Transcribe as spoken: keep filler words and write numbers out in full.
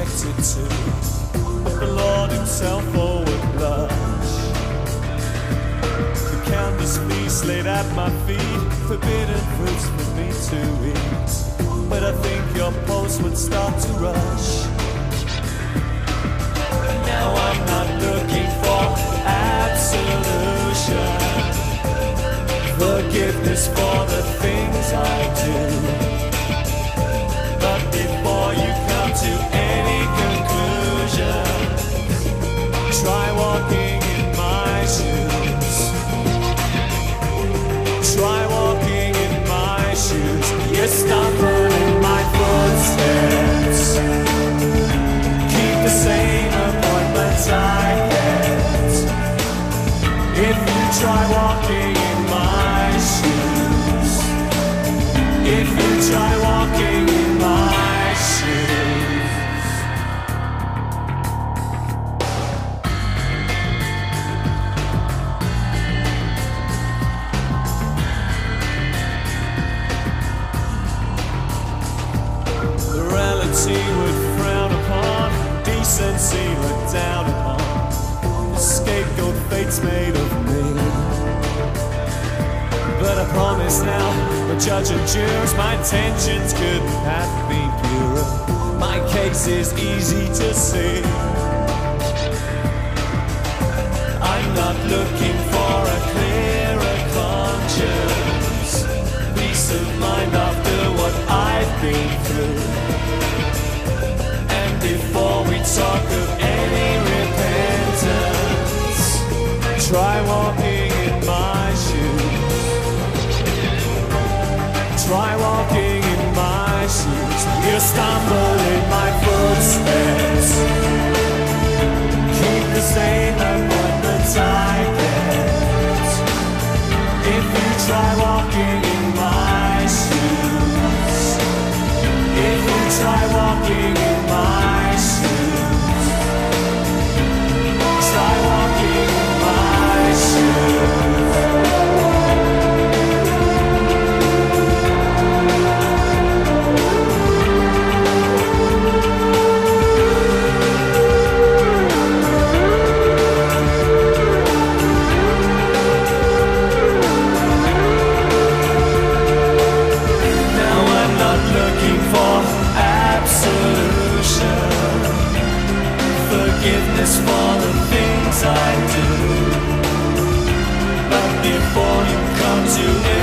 wanted to, but the Lord himself oh would blush. The countless feasts laid at my feet, forbidden fruits for me to eat, but I think your pulse would start to rush. Now I'm not looking for absolution, forgiveness for the things I do, but before you come to any conclusion, try walking in my shoes. Try walking in my shoes. You stumble in my footsteps, keep the same appointments I get. If you try walking in my shoes, if you try walking in my shoes. Morality would frown upon, decency look down upon, the scapegoat fate's made of me. But I promise now, the judge and jurors, my intentions couldn't have been purer. My case is easy to see. I'm not looking for a clearer conscience, peace of mind after what I've been through. And before we talk of any repentance, try walking in my shoes. Try walking in my shoes. You stumble in my footsteps, keep the same appointments I get. If you try walking in my shoes, if you try walking in my shoes, try walking in my shoes. Forgiveness for the things I do, but before you come to